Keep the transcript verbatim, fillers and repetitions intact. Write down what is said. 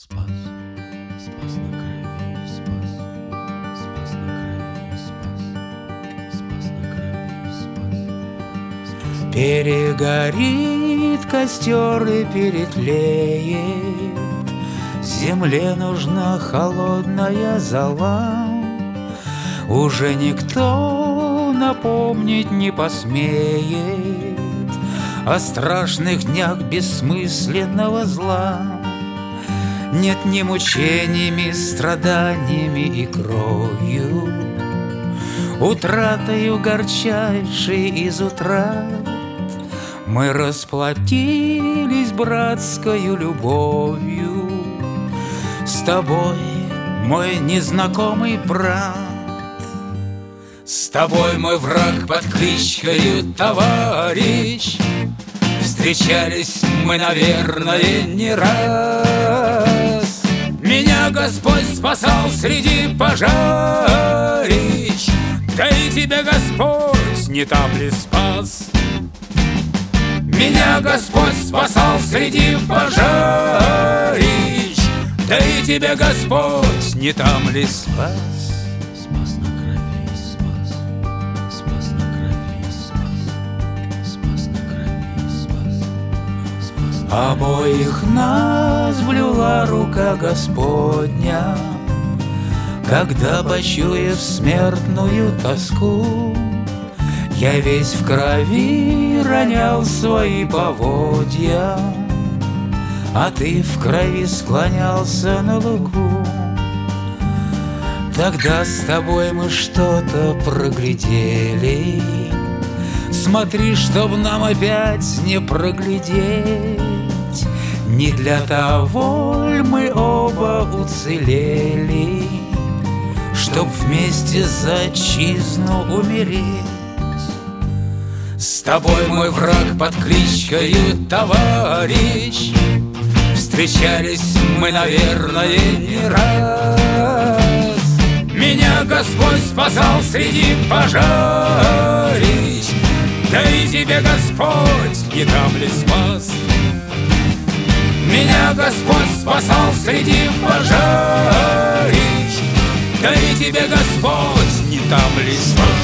Спас, спас на крови, спас, спас на крови, спас, спас на крови, спас, спас на... Перегорит костер и перетлеет, земле нужна холодная зола. Уже никто напомнить не посмеет о страшных днях бессмысленного зла. Нет ни мучениями, страданиями и кровью, утратою горчайшей из утрат, мы расплатились братскою любовью с тобой, мой незнакомый брат. С тобой, мой враг, под кличкою товарищ, встречались мы, наверное, не раз. Меня Господь спасал среди пожарищ, да и тебя Господь не там ли спас? Меня Господь спасал среди пожарищ, да и тебя Господь не там ли спас? Спас на крови, спас, спас на крови, спас, спас на крови, спас, спас на... Обоих нас блюла рука Господня, когда, почуяв смертную тоску, я весь в крови ронял свои поводья, а ты в крови склонялся на лугу. Тогда с тобой мы что-то проглядели. Смотри, чтоб нам опять не проглядеть. Не для того ль мы оба уцелели, чтоб вместе за отчизну умереть. С тобой, мой враг, под кличкою товарищ, встречались мы, наверное, не раз. Меня Господь спасал среди пожарищ, да и тебе Господь не там ли спас? Меня Господь спасал среди пожарищ, да и тебе Господь не там ли спас?